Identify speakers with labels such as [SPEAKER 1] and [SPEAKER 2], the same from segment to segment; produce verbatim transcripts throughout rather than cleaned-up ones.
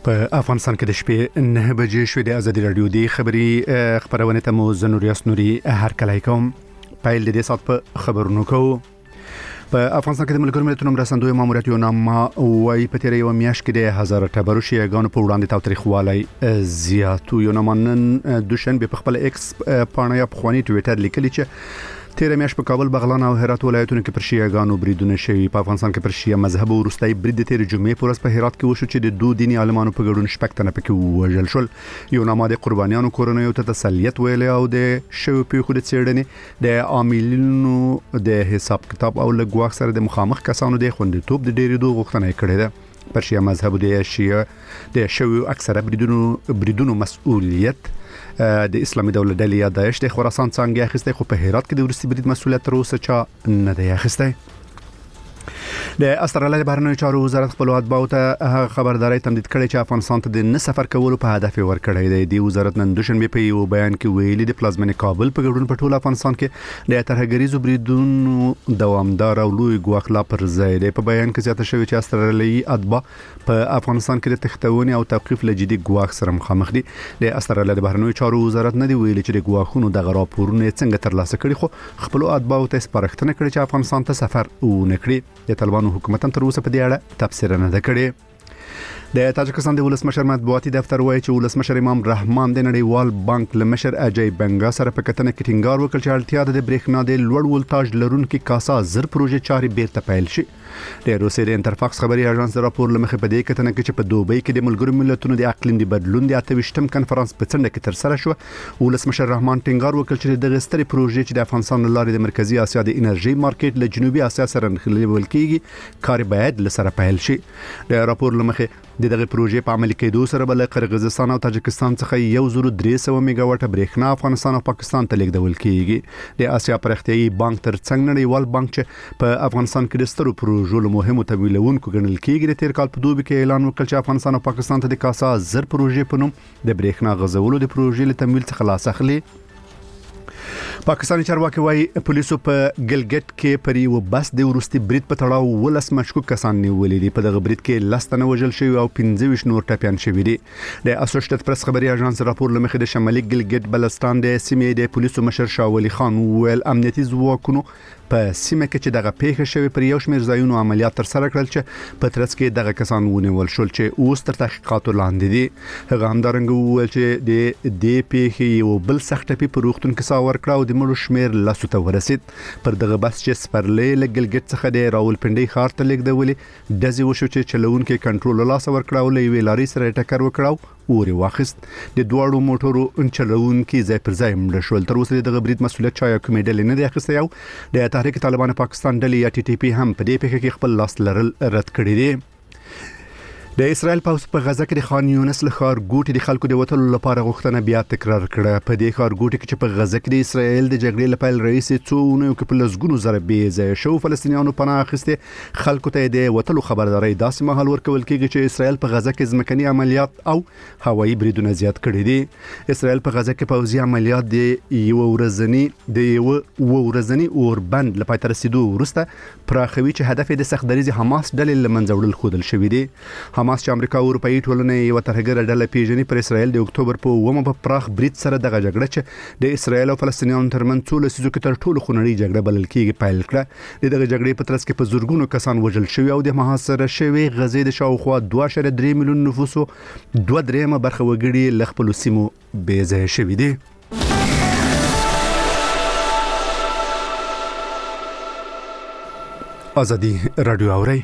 [SPEAKER 1] په افغانستان کې د شپې نه بجې شوې د ازادي رادیو د خبري خبرونه ته مو زنوریاس نوري هر کله کوم پایل د دې سات په خبرونو کو په افغانستان کې د ملګرو ملتونو مرستندوی ماموریت یو نامه وای په تیرې یو میاشت کې د هزار ټبرو شیګانو په وړاندې تاوتریخوالي زیاتو یو نامنن دوشنبه په خپل ایکس پاڼه په خواني ټویټر لیکلی چې تیر میاشت په کابل بغلان او هرات ولایتونو کې پر شیعاګانو بریدونه شوي په افغانستان کې پر شیعه مذهب ورستای برید د تیر جمعې پر ورځ په هرات کې وشو چې د دوه دیني عالمانو په ګډون شپږ تنه پکې وژل شول یو نامه د قربانیانو کورنیو ته تسلیت ویل او د شوي پیښو د څېړنې د عاملینو د حساب کتاب او لګواخ سره د مخامخ کسانو د خوندیتوب د ډېرېدو غوښتنه کړې ده پر شیعه مذهب د شیعه د شوي اکثره بریدونو بریدونو مسؤلیت د اسلامي دولت ډلې یا داعش د خراسان څنګه اخیسته خو په هرات کې د ورستي برید مسؤلیت تر اوسه چا نه دی اخیسته د استرالیا بهرنیو چارو وزارت خپل اتباعو ته خبرداري تمدید کړې چې افغانستان ته د نه سفر کولو په هدف ورکړی دی د وزارت نن دوشنبه په یو بیان کې ویلي د پلازمینې کابل په ګډون په ټول افغانستان کې د ترهګریزو بریدونو دوامدار او لوی ګواښ لا پر ځای دی په بیان کې زیاته شوی چې استرالیایي اتباع په افغانستان کې د تختونې او توقيف لجدي ګواښ سره مخامخ دي د استرالیا د بهرنیو چارو وزارت نه دی ویلي چې د ګواښونو د راپورونو څنګه ترلاسه کړي خو خپل اتباعو ته سپارښتنه کړې چې افغانستان ته سفر ونکړي د طالبانو حکومت تر اوسه په دې اړه تفسیر نه ده کړې د تاجکستان د ولسمشر مطبوعاتي دفتر وایي چې ولسمشر امام رحمان د نړیوال بانک لمشر اجای بنگا سره په کتنه کې ټینګار وکړ چې اړتیا د برېښنا د لوړ ولټاژ لرونکو کاسا زر پروژې چاري بیرته پیل شي د روسیې د انترفاکس خبري اژانس راپور لمخه په دې کتنه کې چې په دوبۍ کې د ملګرو ملتونو د اقلیم د بدلون د اتويشتم کنفرانس په څنډه کې تر سره شو ولسمشر رحمان ټینګار وکړ چې د غستري پروژې چې د افغانستان لارې د مرکزی اسیا د انرژي مارکیټ له جنوبي اسیا سره نښلول کیږي کار باید لسره پیل شي د راپور لمخه د دغه پروژې په عملي کېدو سره بل قرغیزستان او تاجکستان څخه یو زر درې سوه میگا واټ برېښنا افغانستان او پاکستان ته لیږدول کیږي د اسیا پرختیايي بانک تر څنګ نړیوال بانک چې په افغانستان کې د سترو پروژو له مهمو تمویلونکو ګڼل کیږي د تیر کال په دوبي کې اعلان وکړ چې افغانستان او پاکستان ته د کاسا زر پروژې په نوم د برېښنا غځولو د پروژې له تمویل څخه لاس اخلي پاکستاني چارواکي وايي پولیسو په ګلګټ کې پر یو بس د ورستي برید په تړاو ولس مشکوک کسان نیولې دي په دغه برید کې لستنه وژل شوی او پنځه ویشت نور ټپيان شوی دي د اسوسییټډ پریس خبري اژانس راپور لمخې د شمالي ګلګټ بلستان د سیمې د پولیسو مشر شاولي خان ویل امنیتي ځواکونو په سیمه کې چې دغه پیښه شوی پر یو شمېر ځایونو عملیات تر سره کړل چې په ترڅ کې دغه کسان ونیول شول چې اوس تر تحقیقاتو لاندې دي هغه همدارنګه ویل چې د دې پیښې یو بل سخت ټپي په روغتون کې ساور کړ او د مړو شمېر لاسو ته ورسید پر دغه بس چې سپرلې لګلګټ څخه د راولپنډي ښار ته لیږدولې دزي وشو چې چلونکو کنټرول لاس ور کړ او لوي لاري سره ټکر وکړ اوري واخست د دوړو موټرو انچلونکو ځای پر ځای مړ شول تر اوسه دغه برید مسؤلیت چا کومې ډلې نه دی اخیستی یو د تحریک طالبان پاکستان ډلې یا ټي ټي پی هم په دې پیښه کې خپل لاس لرل رد کړی دی د اسرائیل پوځ په غزه کې د خان یونس له ښار ګوټي د خلکو د وټلو لپاره غوښتنه بیا تکرار کړه په دې ښار ګوټي کې چې په غزه کې د اسرائیل د جګړې لپاره رئیس څونه یو کې په لسګونو زره بې ځای شو فلسطینیانو پناه اخیسته خلکو ته د وټلو خبرداري داسې مهال ورکول کېږي چې اسرائیل په غزه کې ځمکني عملیات او هوایي بریدونه زیات کړي دي اسرائیل په غزه کې پوځي عملیات د یو ورځنی د یو ورځنی اوربند لپاره تر رسیدو وروسته پراخوي چې هدف د سختدریز حماس ډلې لمنځه وړل خودل شوی دی حماس چې امریکا او اروپאי ټولنې یو ترهګر ډله پیژني پر اسرائیل د اکتوبر په اوومه په پراخ برید سره دغه جګړه چې د اسرائیل او فلسطینیانو ترمنځ څو لسیزو کې تر ټولو خونړۍ جګړه بلل کېږي پیل کړه د دغه جګړې په ترڅ کې په زورګونو کسان وژل شوي او د محاصره شوی غزې د شاوخوا دوه اعشاریه درې میلیون نفوسو دوه درېمه برخه وګړي له خپل سیمو بې ځای شوي دي ازادي رادیو اوري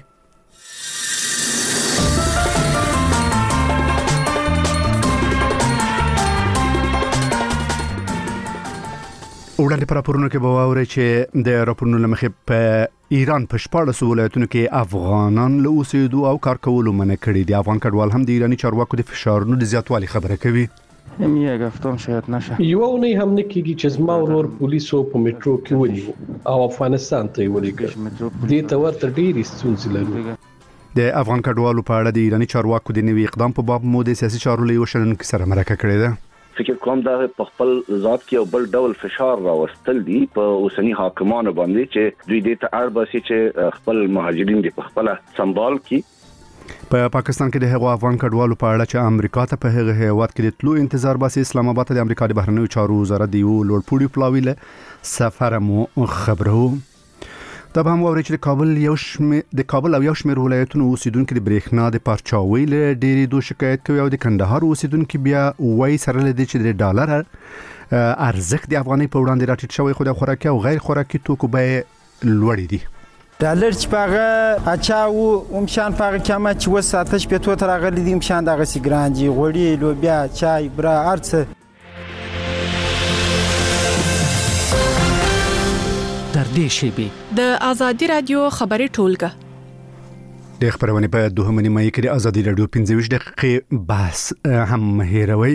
[SPEAKER 1] وړاندې پر راپورونو کې به واورئ چې د راپورونو لمخې په ایران په شپاړسو ولایتونو کې افغانان له اوسېدو او کار کولو منع کړي دي افغان کډوال هم د ایراني چارواکو د فشارونو د زیاتوالي خبره کوي
[SPEAKER 2] میگه گفتم شاید نشه
[SPEAKER 3] یو اونۍ هم نه کېږي چې زما ورور پولیسو په میټرو کې ونیو او افغانستان ته یې ولېږه دې ته ورته ډېرې ستونزې لرو
[SPEAKER 1] د افغان کډوالو په اړه د ایراني چارواکو د نوي اقدام په باب مو د سیاسي چارو له یو شنونکي سره مرکه کړې ده
[SPEAKER 4] فکر کوم دا په خپل ذات کې یو بل ډول فشار راوستل دي په اوسنی حاکمانو باندې چې دوی د ته اړ باسي چې خپل مهاجرین د خپل سمبال کی
[SPEAKER 1] په پاکستان کې د هغو افغان کډوالو په اړه چې امریکا ته په هغه هیواد کې د تلو انتظار باسي، اسلام آباد ته د امریکا د بهرنیو چارو وزارت د یو لوړپوړي پلاوي له سفر مو خبرو. دا به هم ووري چې د کابل یو شمیر د کابل او یو شمیر ولایتونو اوسیدونکو د برېښنا د پارچاوي له ډېرې دوه شکایت کوي، او د کندهار اوسیدونکو بیا وایي سره لدی چې د ډالر ارزښت د افغانۍ په وړاندې راټیټ شوی، خو د خوراکي او غیر خوراکي توکو بیې لوړې دي.
[SPEAKER 5] ډالر چې پاغه اچاو هم شان پاغه کما چې وساتش په تو تر غلي دي هم شان دغه سیګرانجي غوړي لوبیا چای برا ارڅ
[SPEAKER 6] در دې شیبې
[SPEAKER 7] د ازادي رادیو خبري ټولګه
[SPEAKER 1] د خبرونه په دوهمه نیمه کې د ازادي رادیو پنځه ویشت دقیقې بحث هم هیروي.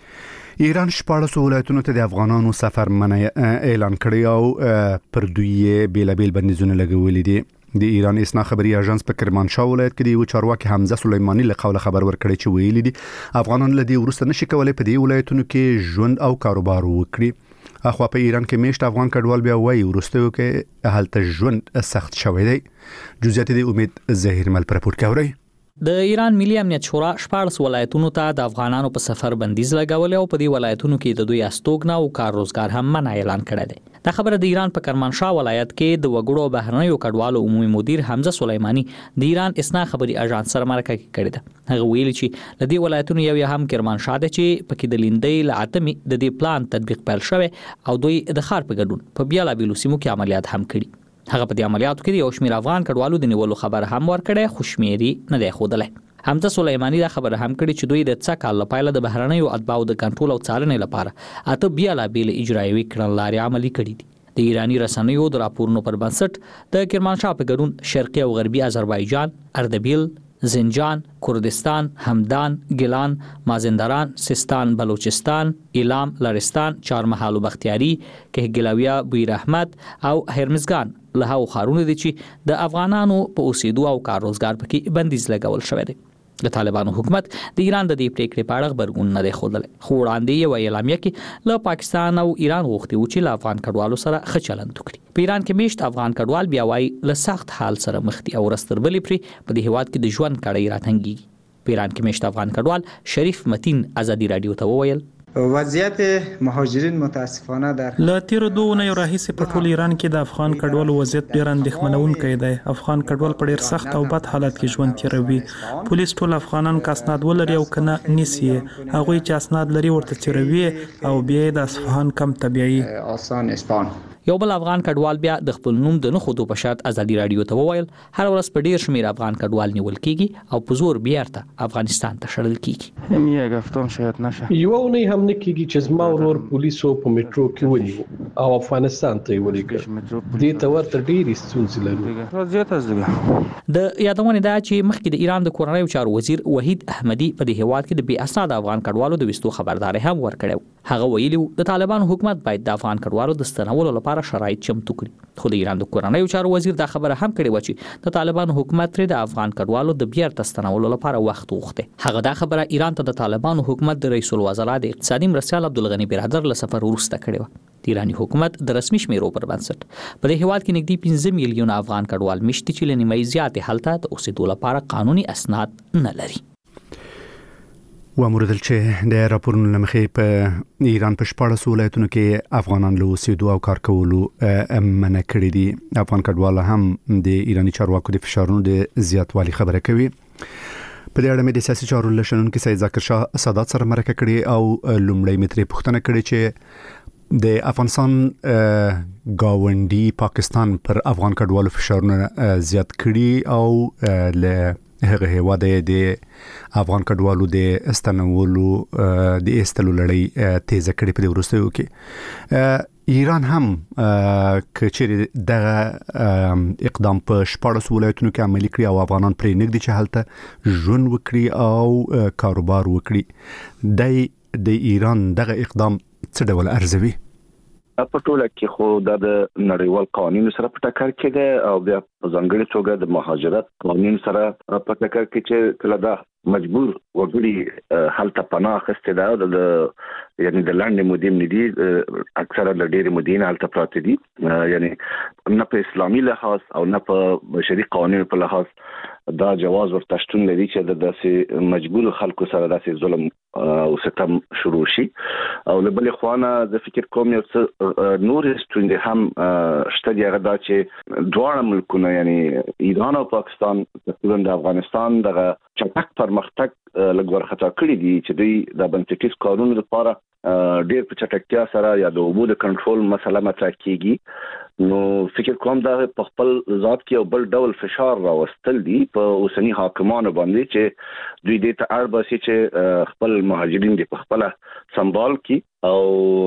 [SPEAKER 1] ایران شپاړس ولایتونو ته د افغانانو سفر منع اعلان کړی او پر دوی بیلابیل بندیزونه لګولې دي. د ایران اسنا خبري اژانس په کرمانشاه ولایت کې د یو چارواکي حمزه سلیمانی له قوله خبر ورکړی چې ویلي دي افغانان له دې ورسته نشي کولای په دې ولایتونو کې ژوند او کاروبار وکړي. اخوا په ایران کې میشت افغان کډوال بیا وایي ورستیو کې هلته ژوند سخت شوی دی. جزئیات د امید ظاهر مل پر پورت کوي.
[SPEAKER 6] د ایران ملي امنیت شورا شپږ ولایتونو ته د افغانانو په سفر بندیز لګول او په دې ولایتونو کې د دوی استوګنه او کار روزګار هم منع اعلان کړی دی. دا خبره د ایران په کرمانشاه ولایت کې د وګړو بهرنیو کډوالو عمومي مدیر حمزه سلیمانی د ایران اسنا خبري اژانس سره مرکه کړې ده. هغه ویلي چې د دې ولایتونو یو هم کرمانشاه ده چې پکې د لیندۍ لعتمي د دې پلان تطبیق پیل شوی او دوی د خار په ګډون په بیا لا بیلو سیمو کې عملیات هم کړي. هغه په دې عملیاتو کې یو شمېر افغان کډوالو د نیولو خبر هم ورکړی، خو شمېري نه دی ښودلی. حمزه سلیمانی دا خبر هم کړی چې دوی د څه کال لپاره د بهرنیو اتباعو د کنټرول او څارنې لپاره اته بیا لا بیل اجرایوي کړنلارې عملي کړي دي. د ایرانی رسنیو د راپورونو پر بنسټ د کرمانشاه په ګډون شرقي او غربي آذربایجان، اردبیل، زنجان، کردستان، همدان، گیلان، مازندران، سیستان، بلوچستان، ایلام، لرستان، چهارمحال و بختیاری، کهگیلاویه، بویر احمد او هرمزگان له هغو ښارونو دي چې د افغانانو په اوسېدو او کار روزګار پکې بندیز لګول شوی دی. د طالبانو حکومت د ایران د دې پریکړې په اړه خبرګون نه دی ښودلی، خو وړاندې یو اعلامیه کې له پاکستان او ایران غوښتي و چې له افغان کډوالو سره ښه چلند وکړي. په ایران کې میشت افغان کډوال بیا وایي له سخت حال سره مخ دي او رستربلې پرې په دې هیواد کې د ژوند کړۍ راتنګېږي. په ایران کې میشت افغان کډوال شریف متین ازادي رادیو ته وویل
[SPEAKER 5] وضعیت مهاجرین متاسفانه در
[SPEAKER 8] له تیرو دوه نه راهیسې په ټول ایران کې د افغان کډوالو وضعیت ډیر اندېښمنونکی دی. افغان کډوال په ډیر سخت او بد حالت کې ژوند تیروي. پولیس ټول افغانان کا اسناد ولري او کنه نیسي، هغه چې اسناد لري ورته تیروي او بیا د اصفهان کم طبيعي
[SPEAKER 5] آسان اسپان.
[SPEAKER 6] یو بل افغان کډوال بیا د خپل نوم د نه خودو په شرط ازادي رادیو ته وویل هر ورځ په ډیر شمیر افغان کډوال نیول کیږي او په زور بیرته افغانستان ته شړل کیږي.
[SPEAKER 2] هم یک هفتم شاید نشه.
[SPEAKER 3] یو نه هم نه کیږي چې زما ورور پولیسو په میټرو کې ونیو او افغانستان ته ولېږه. دې ته ورته ډېرې ستونزې لري.
[SPEAKER 2] وضعیت از دیگه
[SPEAKER 6] د یادونه ده چې مخکې د ایران د کورنیو چارو وزیر وحید احمدی په دې هیواد کې د بې اسناد افغان کډوالو د وستو خبرداري هم ورکړو. هغه ویلي د طالبانو حکومت باید د افغان کډوالو د ستنولو لپاره شرایط چمتو کړي، خو د ایران د کورنیو چارو وزیر دا خبره هم کړې و چې د طالبانو حکومت تر د افغان کډوالو د بیرته ستنولو لپاره وخت وغوښته. هغه دا خبره ایران ته د طالبانو حکومت د رئیس الوزرا د اقتصادي مرستیال عبدالغنی برادر له سفر وروسته کړې و. د ایرانی حکومت د رسمي شمیرو پر بنسټ په دې هیواد کې نږدې پنځه میلیونه افغان کډوال مشتي چې له نیمه زیاتې هلته د اوسېدو لپاره قانوني اسناد نه لري.
[SPEAKER 1] وموردل چې د راپورونو لمخې په ایران په شپاړس ولایتونو کې افغانان له اوسېدو او کار کولو منع کړي دي. افغان کډوال هم د ایرانی چارواکو د فشارونو د زیاتوالي خبره کوي. په دې اړه مې د سیاسي چارو لشنونکو سید ذاکر شاه سادات سره مرکه کړې او لومړی مترې پوښتنه کړې چې د افغانستان گاونډي پاکستان پر افغان کډوالو فشارونه زیات کړي او له هغه هیواد د افغان کډوالو د استنولو د استلو لړۍ تیزه کړې په وروستیو کې. ایران هم کچېر د اقدام په شپاړس ولایتونو کې عملي کړی او افغانان پرې نږدې چې هلته ژوند وکړي او کاروبار وکړي. د د ایران دغه اقدام څه ډول ارزوي؟
[SPEAKER 4] په ټوله کې خو د نړیوال قوانینو سره په ټکر کې ده او بیا په ځانګړي توګه د مهاجرت قانون سره په ټکر کې چې کله دا مجبور وګړي هلته پناه اخیستې ده د یعنی د لاندې مودې ندي اکثره د ډېرې مودې هلته پراته دي، یعنی نه په اسلامي لحاظ او نه په بشري قوانینو په لحاظ دا جواز ورته شتون لري چې د داسې مجبور خلکو سره داسې ظلم او ستم شروع شي. او له بل خوانه د فکر کوم یو څه نور ستوندې هم شته دی هغه دا چې دواړه ملکونه یعنی ایران او پاکستان تقریبا د افغانستان دغه چټک پرمختګ لګور خطا کړی دي چې دوی د بنسټیز قانون لپاره ډېر په چټکتیا سره یا د اوبو د کنټرول مسله مطرح کیږي. نو فکر کوم دا په خپل ذات کې یو بل ډول فشار راوستل دي په اوسنی حاکمانو باندې چې دوی دې ته اړ باسي چې خپل مهاجرین دې په خپل سمبال کی او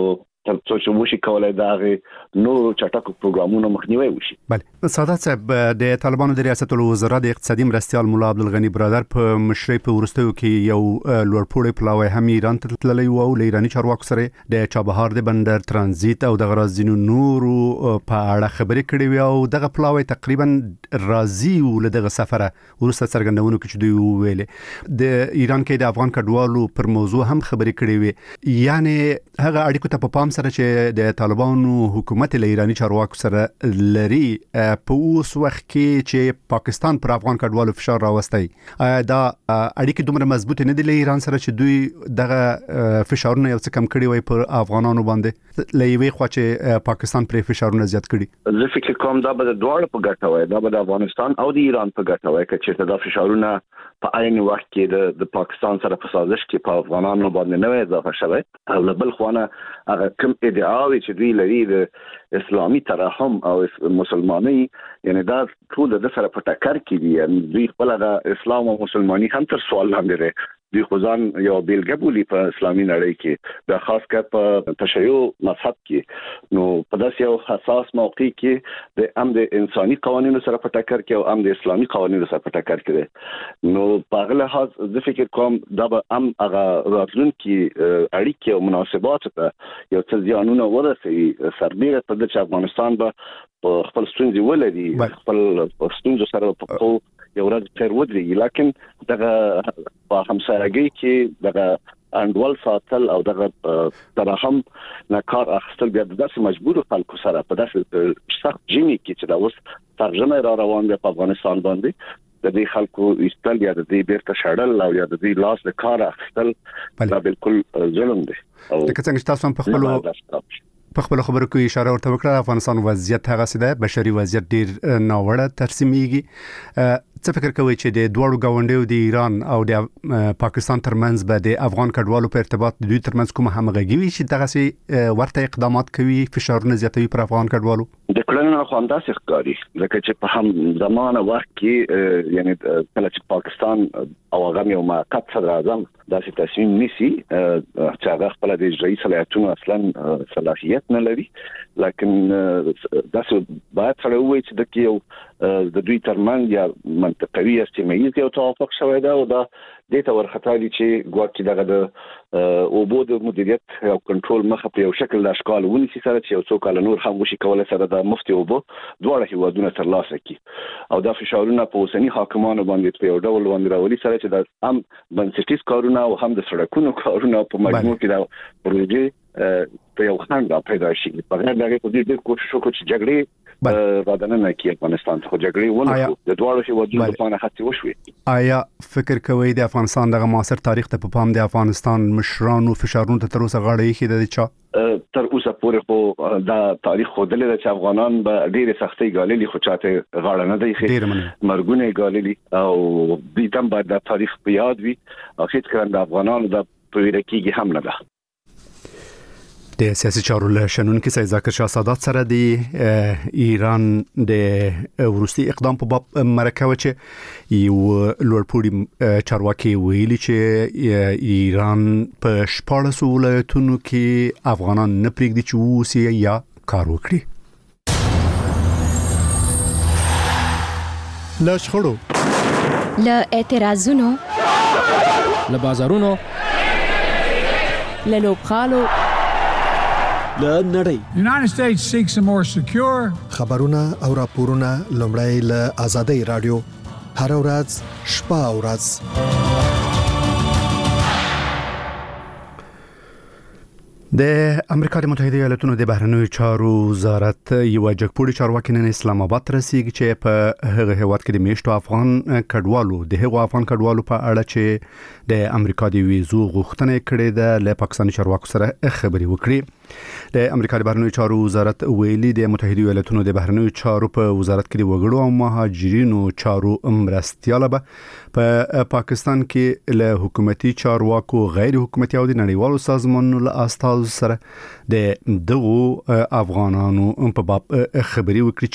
[SPEAKER 4] تر څو چې موږ کولای دا غي نو چټک پروګرامونو مخنیوي وشي.
[SPEAKER 1] بله سادات صاحب د طالبانو د ریاست الوزرا د اقتصادي مرستيال مولا عبدالغنی برادر په مشرۍ په ورستیو کې یو لوړپوړی پلاوی هم ایران ته تللی و او ایرانی چارواکو سره د چابهار د بندر ترانزیت او د غرازینو نورو په اړه خبرې کړې وي او دغه پلاوی تقریبا راضي ول دغه سفره ورسته څرګندونکو چې دوی ویلې د ایران کې د افغان کډوالو پر موضوع هم خبرې کړې وي. یعنی هغه اړیکو ته په پام سره چې د طالبانو حکومت له ایرانی چارواکو سره لري په اوس وخت کې چې پاکستان پر افغان کډوالو فشار راوستي دا اړیکې دومره مضبوط نه دي له ایران سره چې دوی دغه فشارونه یو څه کم کړي وي پر افغانانو باندې لېوي خو چې پاکستان پر فشارونه زیات کړي.
[SPEAKER 4] زه فکر کوم دا به دواړه په ګټه وي دا به د افغانستان او د ایران په ګټه وي چې دا فشارونه په عین وخت کې د د پاکستان سره په سازش کې په افغانانو باندې نه اضافه شوی او له بل خوانه هغه کوم ادعاوي چې دوی لري د اسلامي ترحم او مسلمانۍ یعنی دا ټول د سره په ټکر کې دي. یعنی دوی خپل د اسلام او مسلمانۍ هم تر سوال لاندې لري. دوی خدان یو بیلګه بولی په اسلامي نړۍ کې د خاص کر په تشیع مذهب کې نو په داسې یو حساس موقع کې د امن انساني قوانینو سره په ټکر کې او امن اسلامي قوانینو سره په ټکر کې نو په هغه لحاظ زه فکر کوم دا به ام هغه راتلونکي اړیکې او مناسبات ته یو څه ځانونه ورسوي سربېره په د افغانستان به خپل ستونزې ولري خپل ستونزې سره په یو ورځ تر ودرېږي لکن دغه په همسایګۍ کې دغه انډول ساتل او دغه ترحم نه کار اخیستل بیا د داسې مجبور خلکو سره په داسې سخت جمی کې چې دا اوس ترجمه را روان دی په افغانستان باندې د دې خلکو استل یا د دې بیرته شړل او یا د دې لاس د کار اخیستل دا بالکل ظلم دی.
[SPEAKER 1] او لکه څنګه تاسو هم په خپل په خپل خبرو کې اشاره ورته وکړه افغانستان وضعیت هغه څه ده بشري وضعیت ډیر ناوړه ترسیمېږي. څه فکر کوي چې د دوړو غونډیو د ایران او د پاکستان ترمنځ به د افغان کډوالو په ارتباط د دوی ترمنځ کوم همغږي وي چې دغه سي ورته اقدامات کوي فشارونه زیاتوي پر افغان کډوالو؟
[SPEAKER 4] د کړنو خو همداسې ښکاري لکه چې په هم زمانه وخت کې یعنی کله چې پاکستان او هغه یو موقت صدر اعظم داسې تصمیم نیسي چې هغه خپل د اجرایي صلاحیتونو اصلا صلاحیت نه لري لکن داسې باید سره وایي چې د یو د دوی ترمنځ یا منطقوي استمایي یو توافق شوی دا او دا د تور خطرې چې ګواکې دغه د اوبو د مدیریت او کنټرول مخه په یو شکل د اشکال ونیسي سره چې یو څو کال نور هم وشي کولای سره د مفتي اوبو دواړه هیوادونه ترلاسه کړي او دا فشارونه په اوسنی حاکمانو باندې په یو ډول باندې راولي سره چې د هم بنسټیز کارونه او هم د سړکونو کارونه په مجموع کې د پروژې په یو خنډ را پیدا شي. په غیر دغه په دې کوشش وکړو چې جګړې رادنه کې افغانستان ته جګړې ونه د دواړو هیوادونو لپاره هڅې وشوي.
[SPEAKER 1] آیا فکر کوئ د افغانستان دغه معاصر تاریخ ته په پام د افغانستان مشرانو فشارونو ته تر اوسه غاړه ایښې ده چې
[SPEAKER 4] تر اوسه پورې خو دا تاریخ خو دلته چې افغانان به ډېر سختي ګاللي خو چاته غاړه نه دی ایښې مرګونه ګاللي او دې تم باید د تاریخ په یاد وي او هیڅ کله د افغانانو د پویرکیږي هم نه ده.
[SPEAKER 1] د سیاسي چارو له شنونکي سید ذاکر شاه سادات سره د ایران د ورستي اقدام په باب مرکه و چې یو لوړپوړي چارواکي ویلي چې ایران په شپاړس ولایتونو کې افغانان نه پرېږدي چې ووسي یا کار وکړي. له شخړو
[SPEAKER 9] له اعتراضونو
[SPEAKER 10] له بازارونو
[SPEAKER 9] له لوبغالو
[SPEAKER 10] له نړۍ
[SPEAKER 11] United States seeks a more secure
[SPEAKER 12] خبرونه او راپورونه لومړی له آزادۍ رادیو هر ورځ شپه او ورځ
[SPEAKER 1] د امریکا د متحده ایالاتونو د بهرنیو چارو وزارت یو جګپوړي چارواکي نن اسلام آباد رسیدي چې په هغه هیواد کې د میشتو افغان کډوالو د هغو افغان کډوالو په اړه چې د امریکا د ویزو غوښتنه کړې ده له پاکستاني چارواکو سره خبرې وکړي. د امریکا د بهرنیو چارو وزارت ویلي د متحده ایالاتونو د بهرنیو چارو په وزارت کې د وګړو او مهاجرینو چارو مرستياله به په پاکستان کې له حکومتي چارواکو غیر حکومتي او د نړیوالو سازمانونو له استاد سره د دغو افغانانو په باب خبري وکړي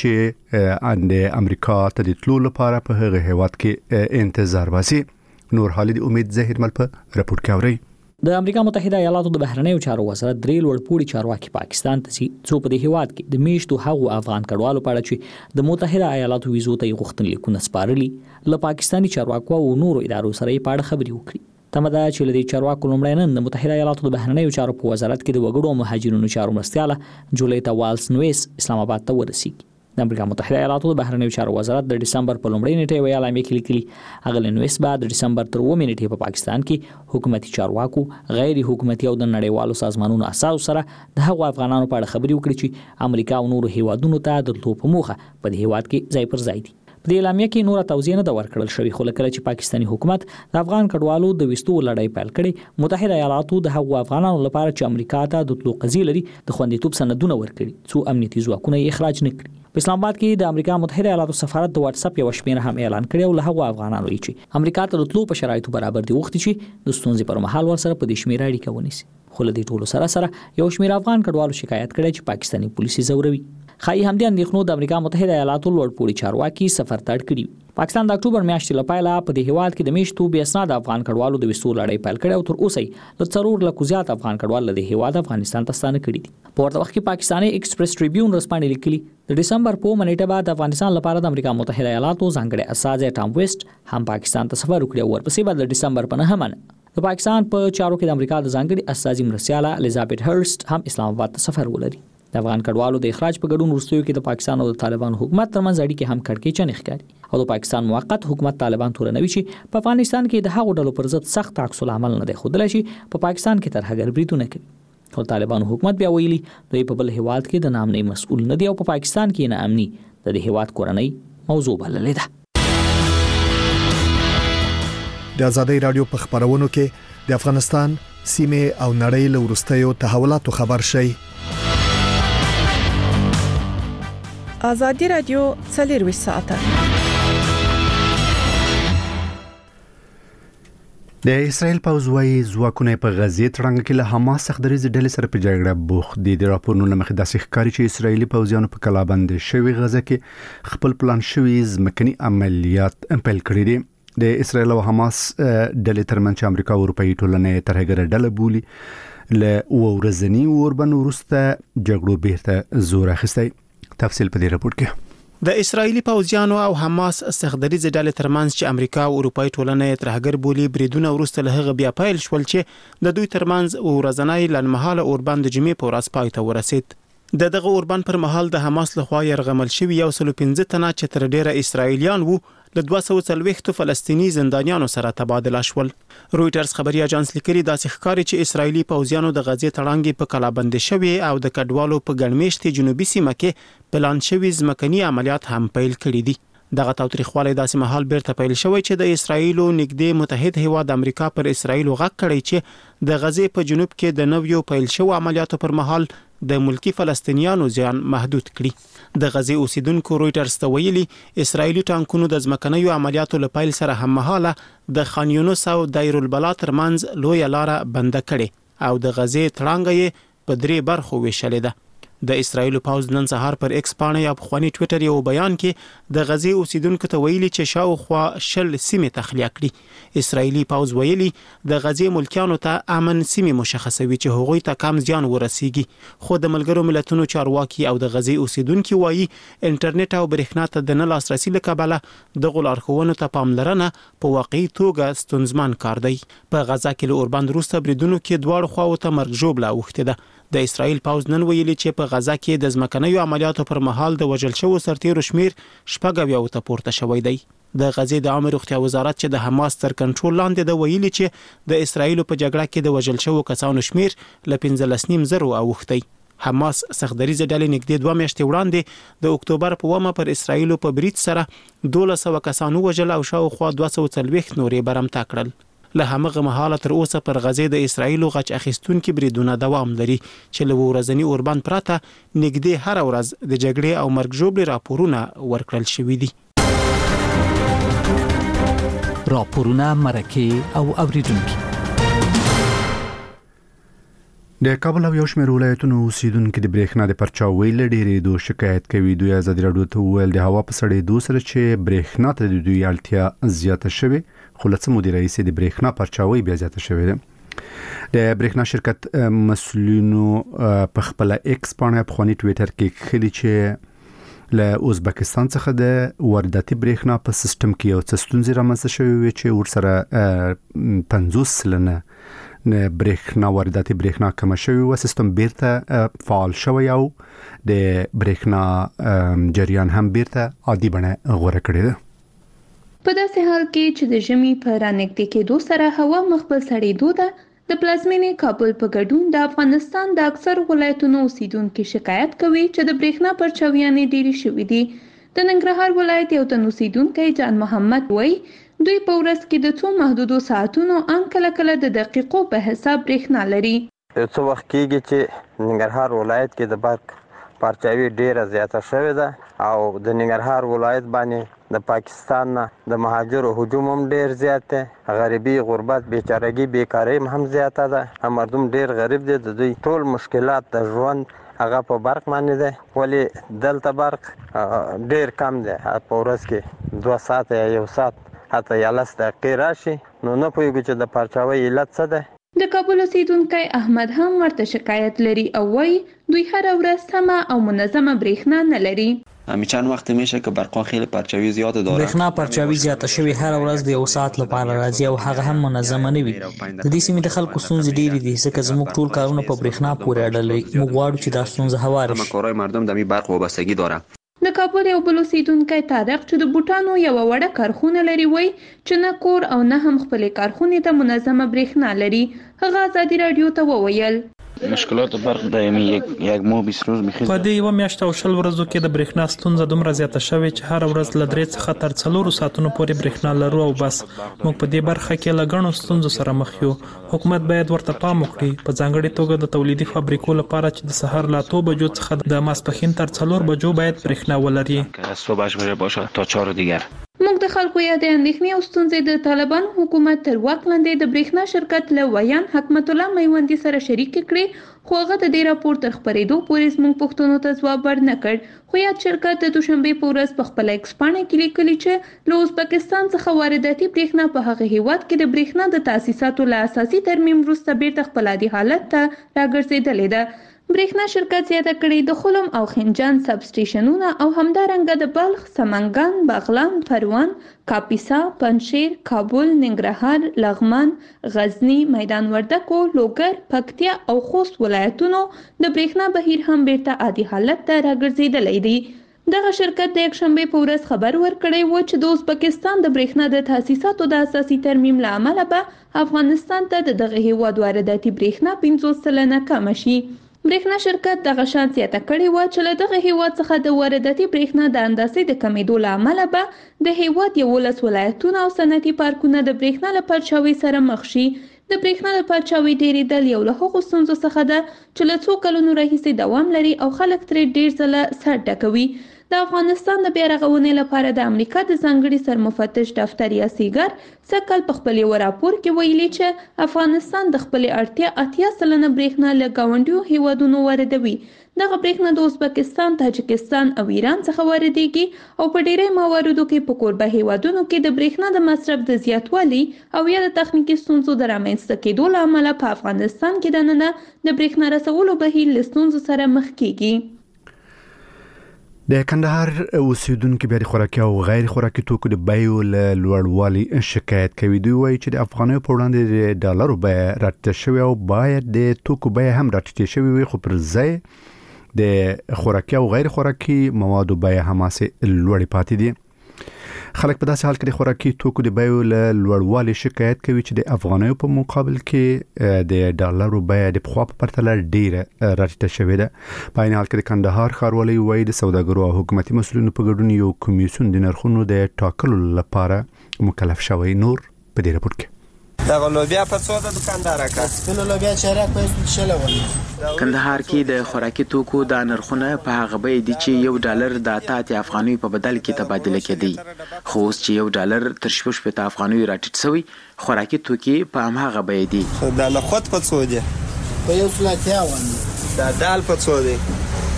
[SPEAKER 1] چې د امریکا ته د تلو لپاره په هغه هیواد کې انتظار واسي. نور حالد امید زهیر مل په رپورت کې اوري.
[SPEAKER 6] د امریکا متحده ایالاتو د بهرنیو چارو وزارت درې لوړپوړي چارواکي پاکستان ته څو په دې هیواد کې د میشتو هغو افغان کډوالو په اړه چې د متحده ایالاتو ویزو ته غوښتنې لیکونه سپارلي له پاکستاني چارواکو او نورو ادارو سره په اړه خبري وکړي. تمدا چې لدی چارواکو لومړی نن د متحده ایالاتو د بهرنیو چارو په وزارت کې د وګړو او مهاجرینو چارو مرستياله جولیتا والز نویس اسلام آباد ته ورسیږي. د امریکا متحده ایالاتو د بهرنیو چارو وزارت د دسمبر په لومړۍ نیټه ویل امې کې لیکلي هغه نویس بعد د دسمبر تر اووه نیټې په پاکستان کې حکومتي چارواکو غیر حکومتي او د نړیوالو سازمانونو اساس سره د هغو افغانانو په اړه خبري وکړي چې امریکا او نورو هیوادونو ته د تلو په موخه په دې هیواد کې ځای پر ځای دي. په دې اعلامیه کې نور توضیح نه دا ورکړل شوی خو لکه چې پاکستاني حکومت د افغان کډوالو د وستو لړۍ پیل کړي متحده ایالاتو د هغو افغانانو لپاره چې امریکا ته د تلو قضیه لري د خوندیتوب سندونه ورکړي څو امنیتي ځواکونه یې اخراج نه کړي. په اسلام آباد کې د امریکا متحده ایالاتو سفارت د واتس اپ یو شمیره هم اعلان کړی او له هغو افغانانو چې امریکا ته د تلو په شرایطو برابر دي وخت چې د ستونزې پر مهال ورسره په دې شمیره اړیکه ونیسي. خو له دې ټولو سره سره یو شمیر افغان کډوالو شکایت کړی چې پاکستاني پولیس زوروي. خای همدې اندېښنو د امریکا متحده ایالاتو لوړپوړي چارواکي سفر تړ کړی. پاکستان د اکتوبر میاشتې لپاره په دې هیواد کې د میشتو بیا اسناد افغان کډوالو د وسو لړۍ پیل کړي او تر اوسه د څلور لکه زیات افغان کډوال له هیواد افغانستان ته ستانه کړي دي. په ورته وخت کې پاکستاني ایکسپریس ټریبیون رسپانې لیکلي د دسمبر په منېټه بعد افغانستان لپاره د امریکا متحده ایالاتو ځانګړي اساس ټام ویسټ هم پاکستان ته سفر وکړي او ورپسې بعد د دسمبر په نهمه د پاکستان په چارو کې د امریکا د ځانګړي اساسي مرستياله الیزابت هرست هم اسلام آباد ته سفر ولري. د افغان کډوالو د اخراج په ګډون وروستیو کې د پاکستان او د طالبان حکومت ترمنځ اړیکې هم کړکېچنې ښکاري او د پاکستان موقت حکومت طالبان تورنوي چې په افغانستان کې د هغو ډلو پر ضد سخت عکس العمل نه دی ښودلی چې په پاکستان کې ترهګر بریدونه کوي. او طالبان حکومت بیا ویلي دوی په بل هیواد کې د نامنۍ مسؤل نه دی او په پاکستان کې نه امني د دې هیواد کورنۍ موضوع بللې ده.
[SPEAKER 12] د ازادۍ رادیو په خبرونو کې د افغانستان سیمه او نړۍ له وروستیو تحولاتو خبر شي.
[SPEAKER 7] ازادي رادیو څلور ساعته
[SPEAKER 1] د اسرائیل پوځ وايي ځواکونه په غزې تړنګ کې له حماس څخه درې ډلې سره په جګړه بوخت دي. د راپورونو مخې داسې ښکاري چې اسرائیلي پوځیانو په کلابند شوی غزه کې خپل پلان شوی ځمکني عملیات پیل کړی دي. د اسرائیل او حماس ډلې ترمنځ چې امریکا او اروپאי ټولنې ترهګر ډله بولي له ورځنی اوربن ورسته جګړو بیرته زور اخیستی. تفصیل په دې رپورت کې
[SPEAKER 9] د اسرایلی پوځیانو او حماس سخدریز ډلې ترمنځ چې امریکا او اروپאי ټولنې ترهګر بولی بریدونه ورسته له هغه بیا پیل شول چې د دوی ترمنځ ورځنی لنمحاله اوربند جمعې په ورځ پای ته ورسید. د دغه اوربند پر مهال د حماس لخوا يرغمل شوی یو سل پنځه تنه چې تر ډیره اسرایلیان وو له دوه سوه څلوېښت فلسطینی زندانیانو سره تبادله شول. رويټرز خبري اژانس لیکلي داسې ښکاري چې اسرایلی پوځیانو د غزې تړانګې په کلابند شوی او د کډوالو په ګڼمېشتي جنوبي سیمه کې پلان شوی ځمکني عملیات هم پیل کړي دي. دغه تاریخواله داسې مهال بیرته پیل شوی چې د اسرایلو نږدې متحد هیواد امریکا پر اسرایلو غږ کړی چې د غزې په جنوب کې د نویو پیل شو عملیاتو پر مهال د ملکی فلسطینیانو ځان محدود کړي. د غزې اوسیدونکو رويټرز ته ویلي اسرایلی ټانکونو د ځمکنیو عملیاتو لپاره سره هم مهاله د خان یونس او دایر البلا ترمنځ لوی لاره بنده کړي او د غزې تړانګې په درې برخو ویشلې ده. د اسرایل پوز نن سهار پر ایکس باندې یا په خواني ټوئیټر یو بیان کې د غزې اوسیدونکو ته ویلي چې شاوخوا شل سیمې تخلیه کړي. اسرایلی پوز ویلي د غزې ملکیانو ته امن سیمې مشخصوي چې هغوی ته کم زیان ورسیږي. خو د ملګرو ملتونو چارواکي او د غزې اوسیدونکو وایي انټرنیټ او برېښنا ته د نه لاسرسي لکبله د غلارخوونو ته پاملرنه په واقعي توګه ستونزمن کار دی. په غزا کې له اوربند وروسته بریدونو کې دواړو خواو ته مرګ ژوبله اوښتې ده. د اسرایل پوز نن ویلي چې په غزا کې د ځمکنیو عملیاتو پر مهال د وژل شوو سرتیرو شمیر شپږ اویا ته پورته شوی دی. د غزې د عامه روغتیا وزارت چې د حماس تر کنټرول لاندې د ویلي چې د اسرایل په جګړه کې د وژل شوو کسانو شمیر ل پنځلس نیم زره اوښتی. حماس سختدریزه ډلې نږدې دوه میاشتې وړاندې د اکتوبر په ومه پر اسرایل په برید سره دولس سوه کسانو وژل او شاوخوا دوه سوه څلوېښت نورې برمته کړل. له همغه مهاله تر اوسه پر غزې د اسرایل غچ اخیستونکو بریدونه دوام لري چې له ورځنی اوربند پراته نږدې هر ورځ د جګړې او مرګ ژوبلې راپورونه ورکړل شوي دي.
[SPEAKER 13] راپورونه مرکه او اوریدونکو
[SPEAKER 1] د کابل او یو شمېر ولایتونو اوسیدونکو د برېښنا د پرچاوۍ له ډېرېدو شکایت کوي. دوی ازادي راډیو ته وویل د هوا په سړېدو سره چې برېښنا ته د دوی اړتیا زیاته شوې، خو له څه مودې راهیسې د برېښنا پرچاوۍ بیا زیاته شوې ده. د برېښنا شرکت مسؤلینو په خپل ایکس باندې پخواني ټویټر کې کړي چې له ازبکستان څخه د وارداتي برېښنا په سیستم کې یو څه ستونزې رامنځته شوې وي چې ورسره پنځوس سلنه برېښنا وارداتي برېښنا کم شوی و، سیستم بیرته فعال شوی او د برېښنا جریان هم بیرته عادي بڼه غوره کړی ده.
[SPEAKER 14] په داسې حال کې چې د ژمي په رانږدې کېدو سره هوا مخبل سړېدو ده، د پلازمینې کابل په ګډون د افغانستان د اکثر ولایتونو اوسیدونکو شکایت کوي چې د برېښنا پرچاویانې ډېرې شوې دي. د ننګرهار ولایت یو تن اوسیدونکی جان محمد وایي دوی په ورځ کې د څو محدودو ساعتونو ان کله کله د دقیقو په حساب برېښنا لري.
[SPEAKER 15] څو وخت کېږي چې ننګرهار ولایت کې د برق پرچاوي ډیره زیاته شوې ده او د ننګرهار ولایت باندې د پاکستان نه د مهاجرو هجوم هم ډیر زیات دی. غریبي، غربت، بیچارهګي، بیکاري هم زیاته ده. مردم ډیر غریب دي. د دوی ټول مشکلات د ژوند هغه په برق باندې ده، ولی دلته برق ډیر کم دی. په ورځ کې دوه ساعت یا یو ساعت حتی یالس دقیقې راشي، نو نه پوهیږو چې د پرچاوۍ علت څه ده.
[SPEAKER 14] د کابل اوسیدونکی احمد هم ورته شکایت لري او وایي دوی هر ورځ سمه او منظمه برېښنا نه لري.
[SPEAKER 16] چند وقت میشه که برقا خیلی پرچاوی زیاد داره.
[SPEAKER 6] برېښنا پرچاوی زیاته شوی، هر ورځ د یو ساعت لپاره راځي او هغه هم منظمه نه وي. د دې سیمې د خلکو ستونزې ډېرې دي ځکه زموږ ټول کارونه په برېښنا پورې اړه لري. موږ غواړو چې دا ستونزه هواره شي.
[SPEAKER 16] کارهای مردم د برق وابستگی داره.
[SPEAKER 14] د کابل یو بل اوسیدونکی طارق چې د بوټانو یو وړه کارخونه لري وایي چې نه کور او نه هم خپلې کارخونې ته منظمه برېښنا لري. هغه ازادي راډیو ته وویل
[SPEAKER 2] مشکلات برق دائمی یک یک ماه بیست روز میخیز.
[SPEAKER 8] په دې یو میاشت او شل ورځو کې د برېښنا ستونزه دومره زیاته شوې چې هر ورځ له درې څخه تر څلورو ساعتونو پورې برېښنا لرو او بس. موږ په دې برخه کې له ګڼو ستونزو سره مخ یو. حکومت باید ورته پام وکړي، په ځانګړې توګه د تولیدي فابریکو لپاره چې د سحر له اتو بجو څخه د ماسپښین تر څلور بجو باید برېښنا ولري.
[SPEAKER 2] صبحش بره باشه تا چهار دیگر.
[SPEAKER 14] موږ د خلکو یا د اندېښنې او ستونزې د طالبان حکومت تر واک لاندې د برېښنا شرکت له ویان حکمت الله میوندي سره شریک کړي، خو هغه د دې راپور تر خپرېدو پورې زموږ پوښتنو ته ځواب ورنه کړ. خو یاد شرکت د دوشنبې په ورځ په خپل ایکس پاڼه کې لیکلي چې له ازبکستان څخه وارداتي برېښنا په هغه هیواد کې د برېښنا د تاسیساتو له اساسي ترمیم وروسته بیرته خپل عادي حالت ته راګرځېدلې ده. برېښنا شرکت زیاته کړې د خلم او خنجان سب سټیشنونه او همدارنګه د بلخ، سمنګان، بغلان، پروان، کاپیسا، پنجشیر، کابل، ننګرهار، لغمان، غزنی، میدان وردګو، لوګر، پکتیا او خوست ولایتونو د برېښنا بهیر هم بیرته عادي حالت ته راګرځېدلی دی. دغه شرکت د یکشنبې په ورځ خبر ورکړی و چې د ازبکستان د برېښنا د تاسیساتو د اساسي ترمیم له امله به افغانستان ته د دغه هیواد وارداتي برېښنا پنځوس سلنه کمه شي. برېښنا شرکت دغه شان زیاته کړې وه چې له دغه هیواد څخه د وارداتي برېښنا د اندازې د کمیدو له امله به د هیواد یولس ولایتونه او صنعتي پارکونه د برېښنا له پرچاوۍ سره مخ شي. د برېښنا د پرچاوۍ ډېرېدل یو له هغو ستونزو څخه ده چې له څو کلونو راهیسې دوام لري او خلک ترې ډېر ځله سر ډکوي. د افغانستان د بیا رغونې لپاره د امریکا د ځانګړي سرمفتش دفتر یا سیګر سکل په خپل یو راپور کې ویلي چې افغانستان د خپلې اړتیا اتیا سلنه برېښنا له ګاونډیو هیوادونو واردوي. دغه برېښنا د ازبکستان، تاجکستان او ایران څخه واردېږي او په ډېری مواردو کې په کوربه هیوادونو کې د برېښنا د مصرف د زیاتوالي او یا د تخنیکي ستونزو د رامنځته کېدو له امله په افغانستان کې دننه د برېښنا رسولو بهیر له ستونزو سره مخ کېږي.
[SPEAKER 1] د کندهار اوسیدونکو بیا د خوراکي او غیر خوراکي توکو د بیو له لوړوالي شکایت کوي. دوی وایي چې د افغانیو په وړاندې د ډالرو بیه راټیټه شوې او باید د توکو بیه هم راټیټه شوې وي، خو پر ځای د خوراکي او غیر خوراکي موادو بیه هماسې لوړې پاتې دي. خلک په داسې حال کې د خوراکي توکو د بیو له لوړوالي شکایت کوي چې د افغانیو په مقابل کې د ډالرو بیه د پخوا په پرتله ډیره راټیټه شوې ده. په عین حال کې د کندهار ښاروالۍ وایي د سوداګرو او حکومتي مسؤلینو په ګډون یو کمیسیون د نرخونو د ټاکلو لپاره مکلف شوی. نور په دې راپور کې
[SPEAKER 15] دغه لوبیا په څو د دکاندار کا
[SPEAKER 5] سپینو لوبیا چیرې په شلونه
[SPEAKER 17] کندهار کې د خوراکي توکو د نرخونه په هغه به دي چې یو ډالر د اتیا افغانۍ په بدل کې تبادله کېدی، خو اوس چې یو ډالر تر شپږ شپږ افغانۍ راټیټ شوی، خوراکي توکي په هماغه به دي.
[SPEAKER 15] د لخت په څو دي؟
[SPEAKER 5] په یو سلاتیا باندې.
[SPEAKER 15] د دال په څو دي؟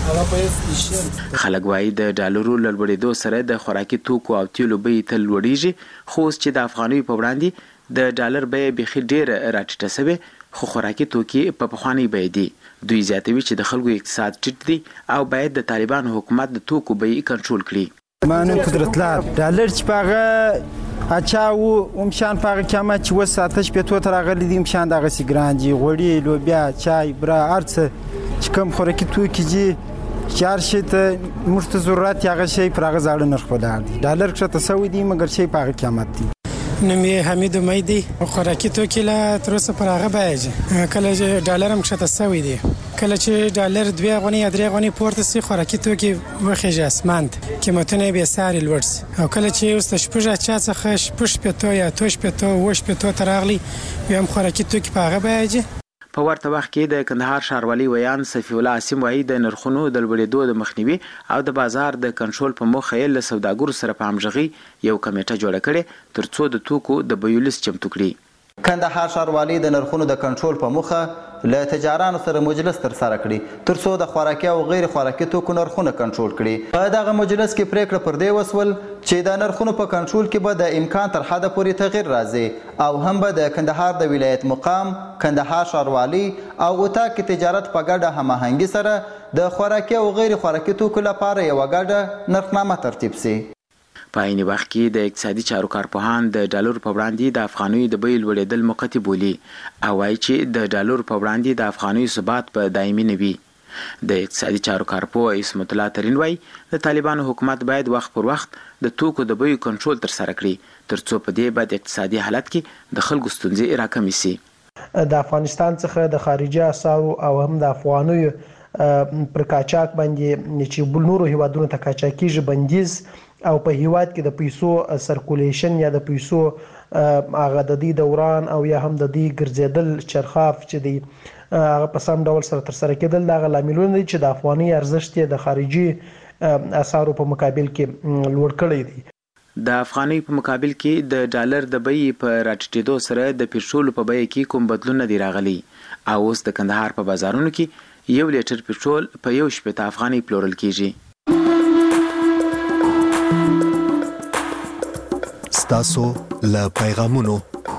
[SPEAKER 17] خلک وایي د ډالرو لوړېدو سره د خوراکي توکو او تیلو بیې تل لوړېږي، خو اوس چې د افغانۍ په وړاندې د ډالر بیه بخي ډیره راټیټه شوې، خو خوراکي توکي په پخواني بیه دي. دوی زیاتوي چې د خلکو اقتصاد ټیټ دی او باید د طالبانو حکومت د توکو بیې کنټرول کړي.
[SPEAKER 5] مانو قدرت لار ډالر چې پاغه اچاو هم شان پاغه کما چې وساتش په تو تر غلي دي مشان دغه سیګرانجی غوړي لوبیا چای برا ارڅ چې کوم خوراکي توکي دي چار شي ته مرته ضرورت یغه شي پرغه زاړه نرخ بدل دي. ډالر چې تسوي دي مګر شي پاغه قیمت دي.
[SPEAKER 18] نمی حمید امیدی خوراکی توکي لا تر اوسه پر هغه بیه کله چې ډالر هم شته سوي دي، کله چې ډالر دوه غونی یا درې غونی پورته سي خوراکي توکي وخیږي اسمانت قیمتونه به ساري لوړ سي، او کله چې اوس شپږه چا څخه شپږ پته یا توش پته وش پته ترغلي هم خوراکي توکي په هغه بیه.
[SPEAKER 17] په ورته وخت کې د کندهار ښاروالۍ ویان صفی الله عاصم وایي د نرخونو د لوړېدو د مخنیوي او د بازار د کنټرول په موخه یې له سوداګرو سره په همغږي یو کمیټه جوړه کړې ترڅو د توکو د بیو لیست چمتو کړي.
[SPEAKER 19] کندهار ښاروالۍ د نرخونو د کنټرول په موخه له تجارانو سره مجلس تر سره کړي ترڅو د خوراکي او غیر خوراکي توکو نرخونه کنټرول کړي. په دغه مجلس کې پریکړه پر دې وسول چې د نرخونو په کنټرول کې به د امکان تر حده پورې تغیر راځي او هم به د کندهار د ولایت مقام، کندهار ښاروالۍ او اتاق تجارت په ګډه هماهنګي سره د خوراکي او غیر خوراکي توکو لپاره یو ګډه نرخنامه ترتیب شي.
[SPEAKER 17] په عین وخت کې د اقتصادي چارو کارپوهان د ډالر په وړاندې د افغانۍ د بیې لوړېدل موقتي بولي او وایي چې د ډالر په وړاندې د افغانۍ ثبات په دایمي نه وي. د اقتصادي چارو کارپوه اسمت الله ترین وایي د طالبانو حکومت باید وخت پر وخت د توکو د بیې کنټرول تر سره کړي ترڅو په دې باید اقتصادي حالت کې د خلکو ستونزې راکمې شي.
[SPEAKER 20] د افغانستان څخه د خارجي اسعارو او هم د افغانیو پر قاچاق باندې چې بل نورو هیوادونو ته قاچاقیږي بندیز او په هیواد کې د پیسو سرکولیشن یا د پیسو هغه د دې دوران او یا هم د دې ګرځیدل چرخاف چې دی هغه په سم ډول سره تر سره کېدل د لاملونو دي چې د افغاني ارزښت د خارجي اسعارو په مقابل کې لوړ کړی دی.
[SPEAKER 17] د افغانۍ په مقابل کې د ډالر د بیې په راټیټېدو سره د پېټرول په بیه کې کوم بدلون نه دی راغلی او اوس د کندهار په بازارونو کې یو لیټر پېټرول په یو شپږ افغانۍ پلورل کیږي.
[SPEAKER 12] تاسو له پیغامونو.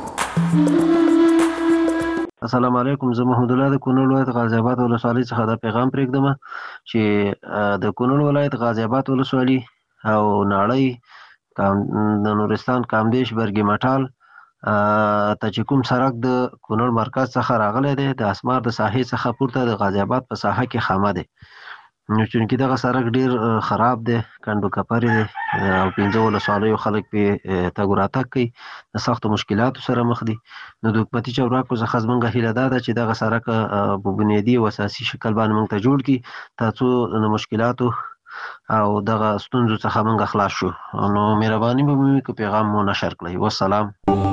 [SPEAKER 21] السلام علیکم، زه محمد الله د کونړ ولایت غازی آباد ولسوالۍ څخه دا پیغام پرېږدم چې د کونړ ولایت غازی آباد ولسوالۍ او ناړۍ د نورستان کامدیش برګي مټال ته چې کوم سړک د کونړ مرکز څخه راغلی دی د اسمار د ساحې څخه پورته د غازی آباد په ساحه کې خامه دی، نو چونکې دغه سړک ډیر خراب دی، کنډو کپرې دی او پنځه ولسوالیو خلک پې تګ راتګ کوي، د سختو مشکلاتو سره مخ دي. نو د حکومتي چارواکو څخه زموږ هیله دا ده چې دغه سړک په بنیادي او اساسي شکل باندې موږ ته جوړ کړي ترڅو د مشکلاتو او دغه ستونزو څخه موږ خلاص شو. نو مهرباني به مو وکړئ پیغام مو نشر کړئ. والسلام.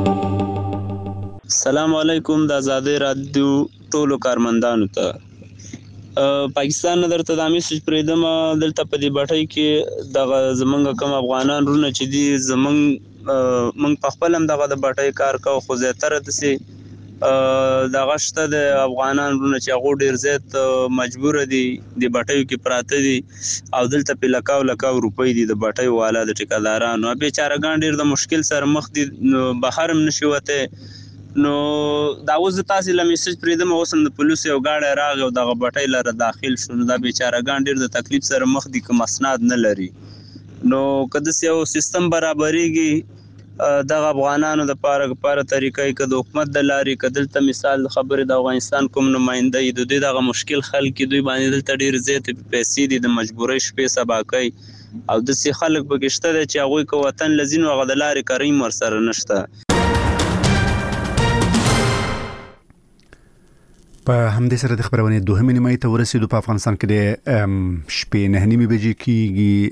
[SPEAKER 22] السلام علیکم د آزادۍ رادیو ټولو کارمندانو ته. پاکستان نه درته د میسج پرېږدم دلته په دې بټۍ کې دغه زمونږ کوم افغانان رونه چې دي زمونږ موږ په خپل هم دغه د بټۍ کار کوو خو زیاتره داسې دغه شته د افغانان رونه چې هغو ډېر زیات مجبوره دي د بټیو کې پراته دي او دلته پې لکاو لکاو روپۍ دي د بټیو والا د ټیکهدارانو بېچارهګان ډېر د مشکل سره مخ دي، نو بهر هم نشي وتی. نو دا اوس د تاسې له میسج پرېږدم اوس هم د پولیسو یو ګاډی راغی او دغه بټۍ لره داخل شو، نو دا بیچارهګان ډېر د تکلیف سره مخ دي که مسناد نه لري. نو که داسې یو سیستم برابرېږي دغه افغانانو دپاره لپاره طریقه یې که د حکومت د لارې که دلته مثال د خبرې د افغانستان کوم نماینده یي د دوی دغه مشکل حل کړي، دوی باندې دلته ډېرې زیاتې پیسې دي د مجبورۍ شپې سبا کوي او د سي خلک پکې شته چې هغوی که وطن لذین هغه د لارې کریم ورسره نشته.
[SPEAKER 1] په همدې سره د خبرونې دوهمې نیمایي ته ورسېدو. په افغانستان کې د شپې نه نیمې بجې کېږي.